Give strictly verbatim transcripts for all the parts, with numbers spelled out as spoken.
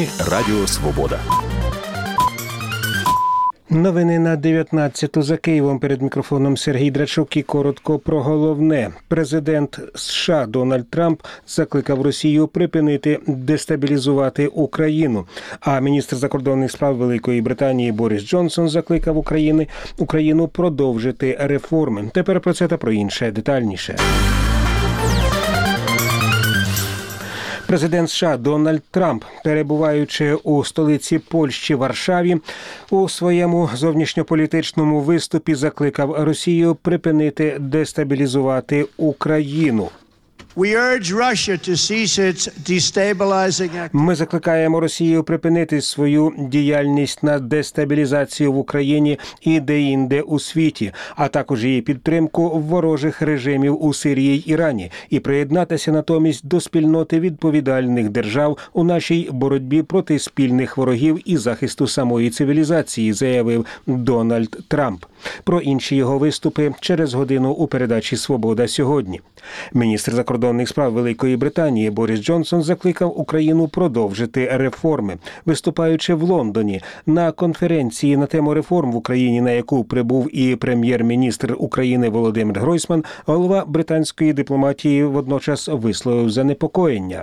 Новини Радіо Свобода. Новини на дев'ятнадцяту за Києвом. Перед мікрофоном Сергій Драчук і коротко про головне. Президент США Дональд Трамп закликав Росію припинити дестабілізувати Україну. А міністр закордонних справ Великої Британії Борис Джонсон закликав Україну, Україну продовжити реформи. Тепер про це та про інше детальніше. Президент США Дональд Трамп, перебуваючи у столиці Польщі Варшаві, у своєму зовнішньополітичному виступі закликав Росію припинити дестабілізувати Україну. Ми закликаємо Росію припинити свою діяльність на дестабілізацію в Україні і де-інде у світі, а також її підтримку ворожих режимів у Сирії й Ірані, і приєднатися натомість до спільноти відповідальних держав у нашій боротьбі проти спільних ворогів і захисту самої цивілізації, заявив Дональд Трамп. Про інші його виступи через годину у передачі «Свобода сьогодні». Міністр закордонних справ Великої Британії Борис Джонсон закликав Україну продовжити реформи. Виступаючи в Лондоні на конференції на тему реформ в Україні, на яку прибув і прем'єр-міністр України Володимир Гройсман, голова британської дипломатії водночас висловив занепокоєння.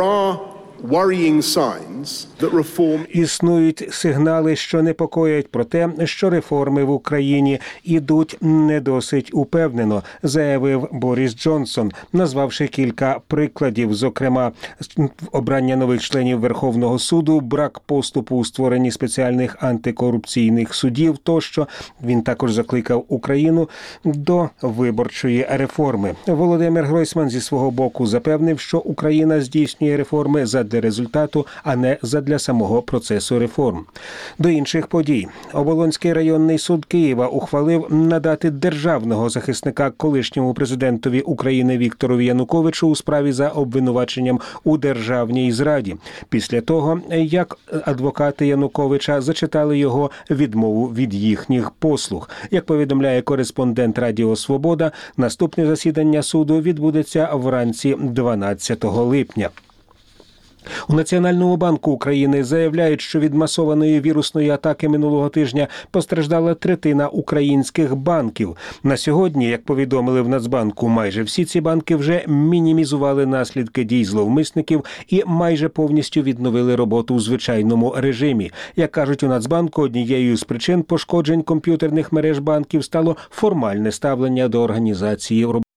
Існують сигнали, що непокоять про те, що реформи в Україні ідуть не досить упевнено, заявив Борис Джонсон, назвавши кілька прикладів, зокрема обрання нових членів Верховного суду, брак поступу у створенні спеціальних антикорупційних судів тощо. Він також закликав Україну до виборчої реформи. Володимир Гройсман зі свого боку запевнив, що Україна здійснює реформи задля результату, а не задля самого процесу реформ. До інших подій. Оболонський районний суд Києва ухвалив надати державного захисника колишньому президентові України Віктору Януковичу у справі за обвинуваченням у державній зраді. Після того, як адвокати Януковича зачитали його відмову від їхніх послуг. Як повідомляє кореспондент Радіо Свобода, наступне засідання суду відбудеться вранці дванадцятого липня. У Національному банку України заявляють, що від масованої вірусної атаки минулого тижня постраждала третина українських банків. На сьогодні, як повідомили в Нацбанку, майже всі ці банки вже мінімізували наслідки дій зловмисників і майже повністю відновили роботу у звичайному режимі. Як кажуть у Нацбанку, однією з причин пошкоджень комп'ютерних мереж банків стало формальне ставлення до організації роботи.